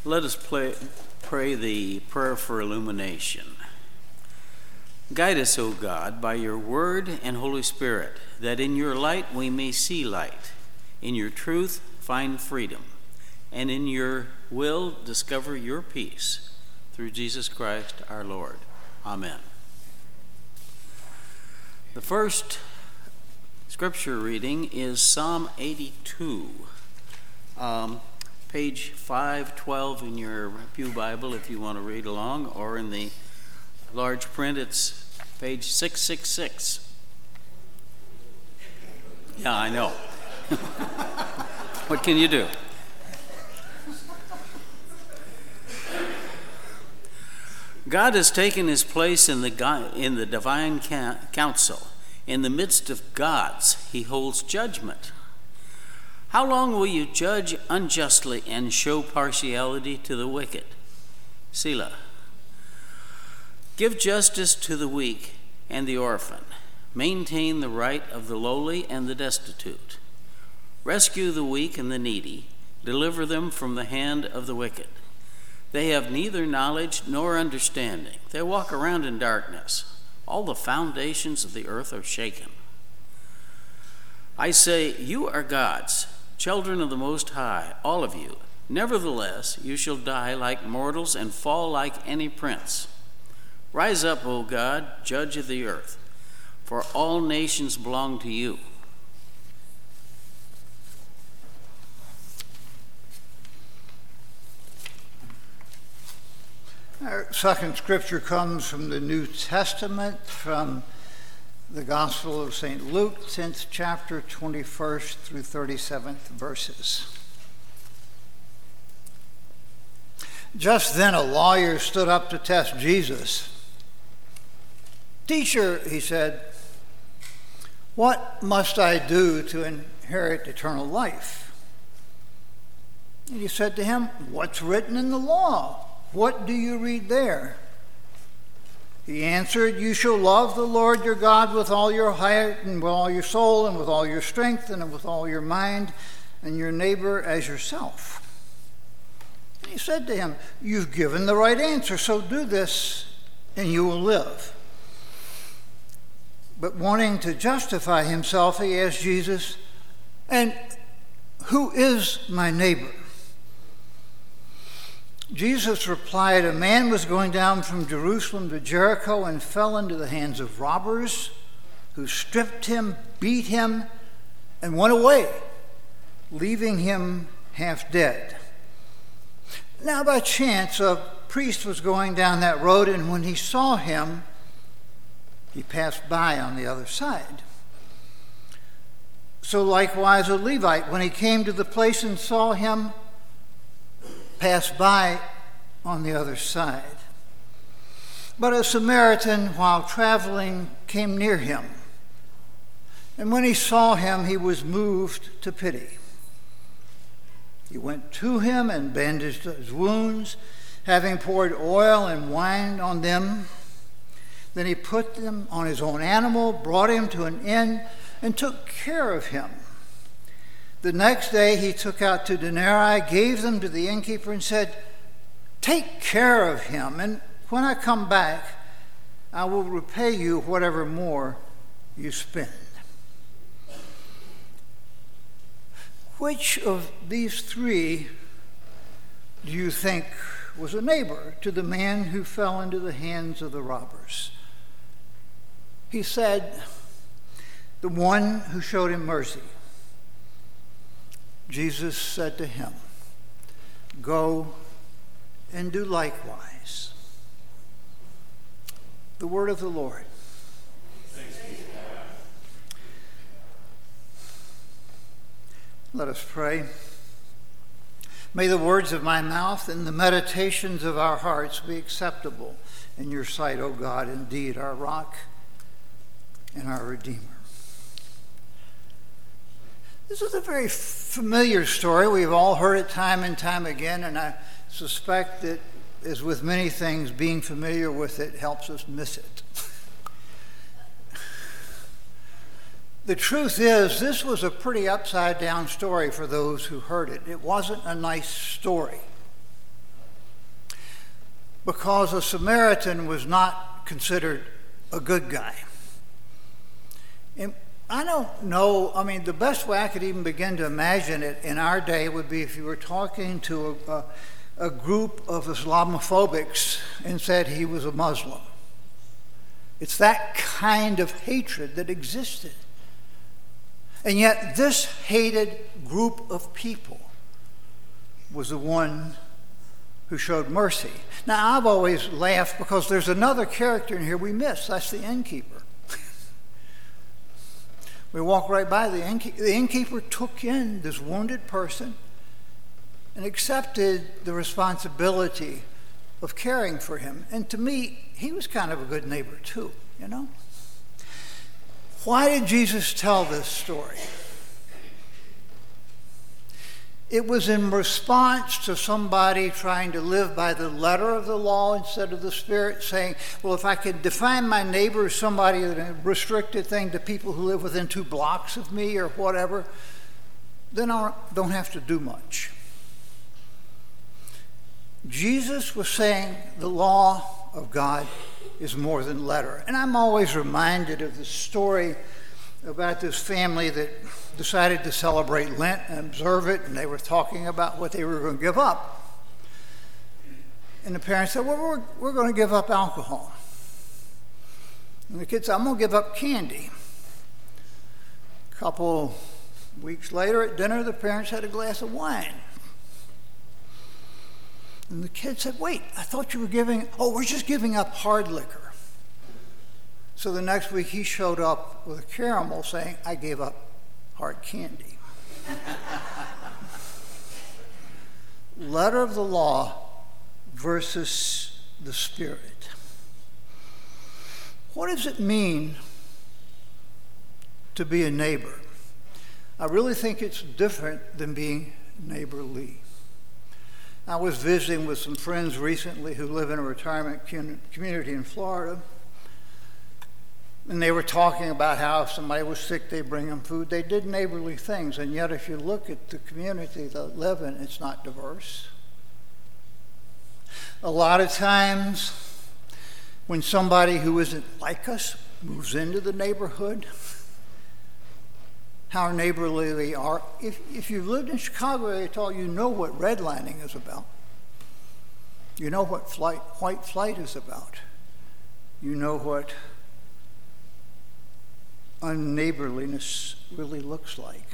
Let us pray the prayer for illumination. Guide us, O God, by your word and Holy Spirit, that in your light we may see light, in your truth find freedom, and in your will discover your peace. Through Jesus Christ our Lord. Amen. The first scripture reading is Psalm 82. Page 512 in your Pew Bible if you want to read along, or in the large print it's page 666. Yeah, I know. What can you do? God has taken his place in the divine council. In the midst of gods, he holds judgment. How long will you judge unjustly and show partiality to the wicked? Selah. Give justice to the weak and the orphan. Maintain the right of the lowly and the destitute. Rescue the weak and the needy. Deliver them from the hand of the wicked. They have neither knowledge nor understanding. They walk around in darkness. All the foundations of the earth are shaken. I say, you are gods, children of the Most High, all of you. Nevertheless, you shall die like mortals and fall like any prince. Rise up, O God, judge of the earth, for all nations belong to you. Our second scripture comes from the New Testament, from the Gospel of St. Luke, 10th chapter, 21st through 37th verses. Just then a lawyer stood up to test Jesus. "Teacher," he said, "what must I do to inherit eternal life?" And he said to him, "What's written in the law? What do you read there?" He answered, "You shall love the Lord your God with all your heart and with all your soul and with all your strength and with all your mind, and your neighbor as yourself." And he said to him, "You've given the right answer, so do this and you will live." But wanting to justify himself, he asked Jesus, "And who is my neighbor?" Jesus replied, "A man was going down from Jerusalem to Jericho and fell into the hands of robbers, who stripped him, beat him, and went away, leaving him half dead. Now by chance a priest was going down that road, and when he saw him, he passed by on the other side. So likewise a Levite, when he came to the place and saw him, passed by on the other side. But a Samaritan, while traveling, came near him. And when he saw him, he was moved to pity. He went to him and bandaged his wounds, having poured oil and wine on them. Then he put them on his own animal, brought him to an inn, and took care of him. The next day he took out 2 denarii, gave them to the innkeeper, and said, "Take care of him, and when I come back, I will repay you whatever more you spend." Which of these three do you think was a neighbor to the man who fell into the hands of the robbers? He said, "The one who showed him mercy." Jesus said to him, "Go and do likewise." The word of the Lord. Thanks be to God. Let us pray. May the words of my mouth and the meditations of our hearts be acceptable in your sight, O God, indeed our rock and our Redeemer. This is a very familiar story. We've all heard it time and time again, and I suspect that, as with many things, being familiar with it helps us miss it. The truth is, this was a pretty upside-down story for those who heard it. It wasn't a nice story. because a Samaritan was not considered a good guy. And I don't know, the best way I could even begin to imagine it in our day would be if you were talking to a group of Islamophobics and said he was a Muslim. It's that kind of hatred that existed. And yet this hated group of people was the one who showed mercy. Now, I've always laughed because there's another character in here we miss. That's the innkeeper. We walk right by the innkeeper. The innkeeper took in this wounded person and accepted the responsibility of caring for him. And to me, he was kind of a good neighbor too, you know? Why did Jesus tell this story? It was in response to somebody trying to live by the letter of the law instead of the Spirit, saying, well, if I could define my neighbor as somebody in a restricted thing to people who live within 2 blocks of me or whatever, then I don't have to do much. Jesus was saying the law of God is more than letter. And I'm always reminded of the story about this family that decided to celebrate Lent and observe it, and they were talking about what they were going to give up. And the parents said, well, we're going to give up alcohol. And the kids said, I'm going to give up candy. A couple weeks later at dinner, the parents had a glass of wine. And the kid said, wait, I thought you were we're just giving up hard liquor. So the next week he showed up with a caramel saying, I gave up hard candy. Letter of the law versus the Spirit. What does it mean to be a neighbor? I really think it's different than being neighborly. I was visiting with some friends recently who live in a retirement community in Florida. And they were talking about how if somebody was sick, they bring them food. They did neighborly things. And yet, if you look at the community they live in, it's not diverse. A lot of times, when somebody who isn't like us moves into the neighborhood, how neighborly they are. If you've lived in Chicago at all, you know what redlining is about. You know what white flight is about. You know what unneighborliness really looks like.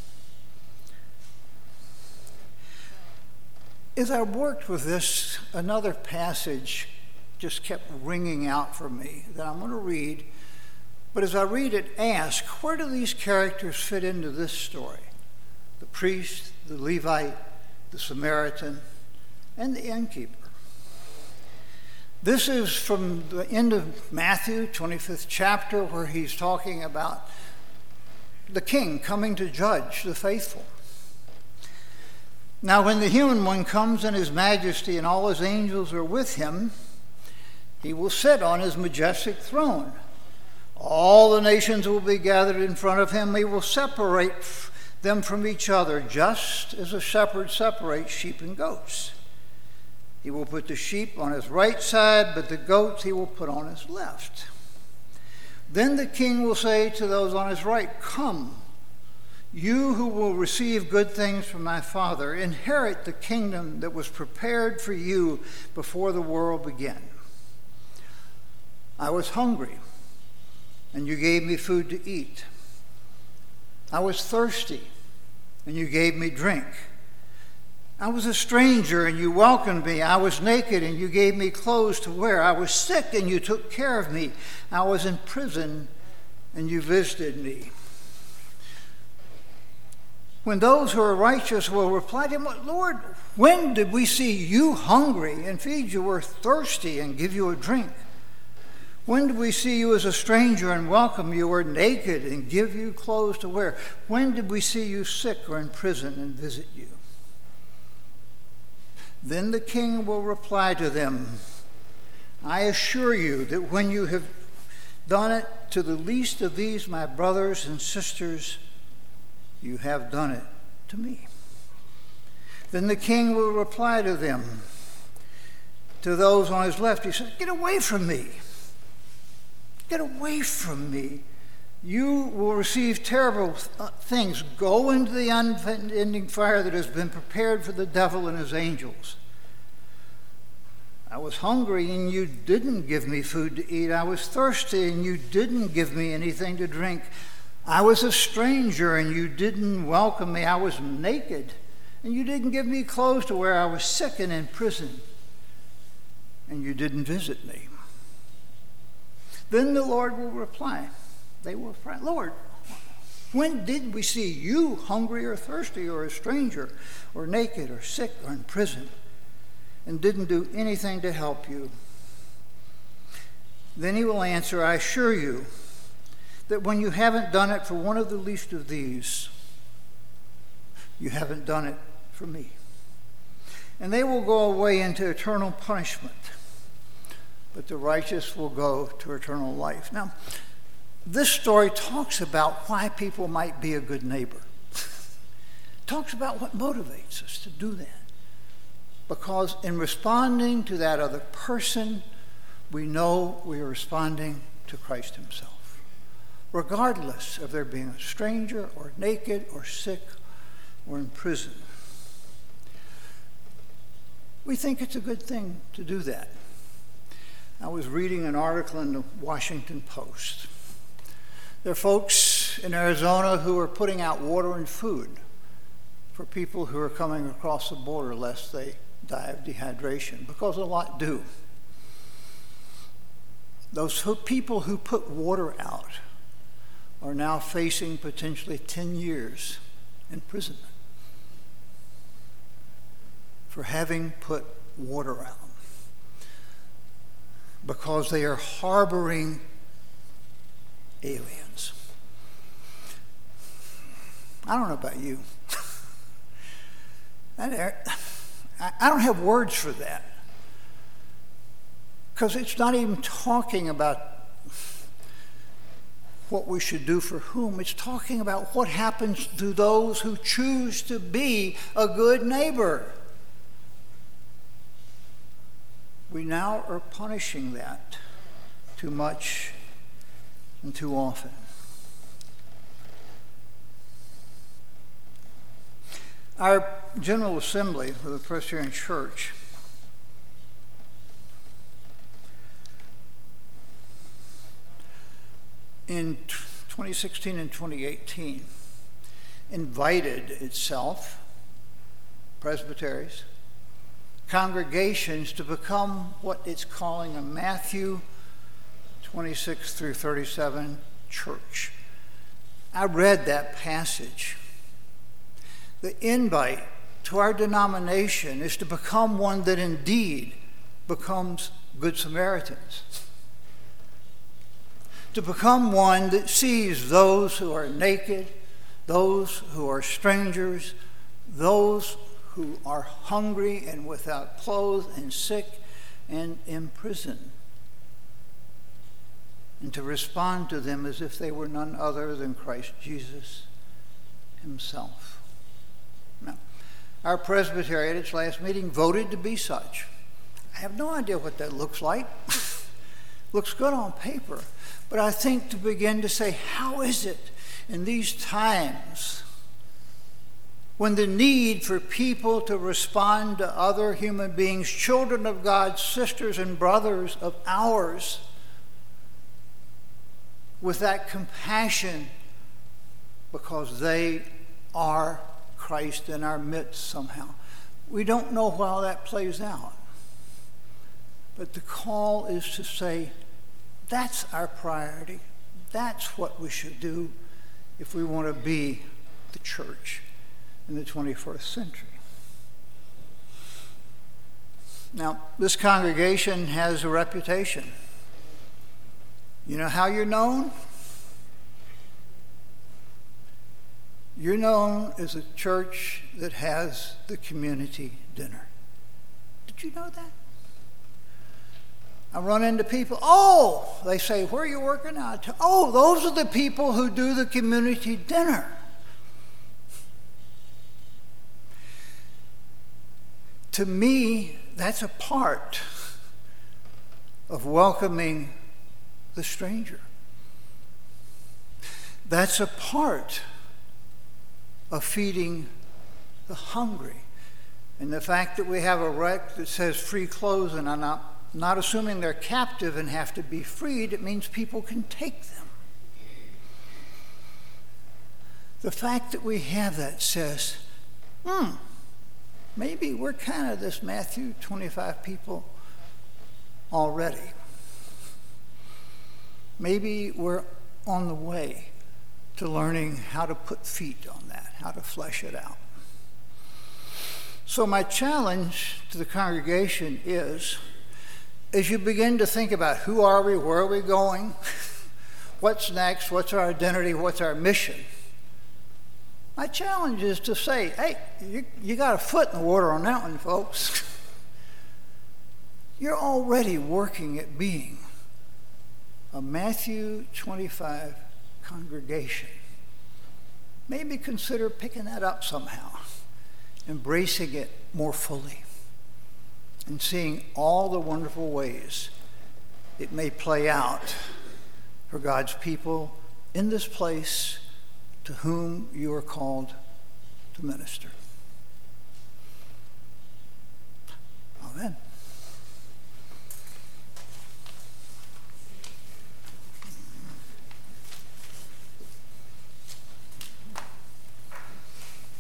As I worked with this, another passage just kept ringing out for me that I'm going to read. But as I read it, ask, where do these characters fit into this story? The priest, the Levite, the Samaritan, and the innkeeper. This is from the end of Matthew, 25th chapter, where he's talking about the king coming to judge the faithful. Now, when the human one comes in his majesty and all his angels are with him, he will sit on his majestic throne. All the nations will be gathered in front of him. He will separate them from each other, just as a shepherd separates sheep and goats. He will put the sheep on his right side, but the goats he will put on his left. Then the king will say to those on his right, come, you who will receive good things from my Father, inherit the kingdom that was prepared for you before the world began. I was hungry, and you gave me food to eat. I was thirsty, and you gave me drink. I was a stranger, and you welcomed me. I was naked, and you gave me clothes to wear. I was sick, and you took care of me. I was in prison, and you visited me. When those who are righteous will reply to him, Lord, when did we see you hungry and feed you, or thirsty and give you a drink? When did we see you as a stranger and welcome you, or naked and give you clothes to wear? When did we see you sick or in prison and visit you? Then the king will reply to them, I assure you that when you have done it to the least of these, my brothers and sisters, you have done it to me. Then the king will reply to them, to those on his left, he said, "Get away from me. Get away from me. You will receive terrible things. Go into the unending fire that has been prepared for the devil and his angels. I was hungry and you didn't give me food to eat. I was thirsty and you didn't give me anything to drink. I was a stranger and you didn't welcome me. I was naked and you didn't give me clothes to wear. I was sick and in prison and you didn't visit me." Then the Lord will reply. They will reply, "Lord, when did we see you hungry or thirsty or a stranger or naked or sick or in prison and didn't do anything to help you?" Then he will answer, "I assure you that when you haven't done it for one of the least of these, you haven't done it for me." And they will go away into eternal punishment, but the righteous will go to eternal life. Now, this story talks about why people might be a good neighbor. Talks about what motivates us to do that. Because in responding to that other person, we know we are responding to Christ himself, regardless of their being a stranger or naked or sick or in prison. We think it's a good thing to do that. I was reading an article in the Washington Post. There are folks in Arizona who are putting out water and food for people who are coming across the border lest they die of dehydration, because a lot do. Those people who put water out are now facing potentially 10 years imprisonment for having put water out, because they are harboring aliens. I don't know about you. I don't have words for that, because it's not even talking about what we should do for whom. It's talking about what happens to those who choose to be a good neighbor. We now are punishing that too much and too often. Our General Assembly of the Presbyterian Church in 2016 and 2018 invited itself, presbyteries, congregations, to become what it's calling a Matthew 26 through 37 church. I read that passage. The invite to our denomination is to become one that indeed becomes Good Samaritans. To become one that sees those who are naked, those who are strangers, those who are hungry and without clothes and sick and in prison, and to respond to them as if they were none other than Christ Jesus himself. Now, our presbytery at its last meeting voted to be such. I have no idea what that looks like. Looks good on paper. But I think to begin to say, how is it in these times when the need for people to respond to other human beings, children of God, sisters and brothers of ours, with that compassion because they are Christ in our midst somehow. We don't know how that plays out. But the call is to say, that's our priority. That's what we should do if we want to be the church in the 21st century. Now, this congregation has a reputation. You know how you're known? You're known as a church that has the community dinner. Did you know that? I run into people, they say, where are you working at? Those are the people who do the community dinner. To me, that's a part of welcoming the stranger. That's a part of feeding the hungry. And the fact that we have a rec that says free clothes, and I'm not assuming they're captive and have to be freed, it means people can take them. The fact that we have that says, maybe we're kind of this Matthew 25 people already. Maybe we're on the way to learning how to put feet on that, how to flesh it out. So my challenge to the congregation is, as you begin to think about who are we, where are we going, what's next, what's our identity, what's our mission, my challenge is to say, hey, you got a foot in the water on that one, folks. You're already working at being a Matthew 25 congregation. Maybe consider picking that up somehow, embracing it more fully, and seeing all the wonderful ways it may play out for God's people in this place to whom you are called to minister.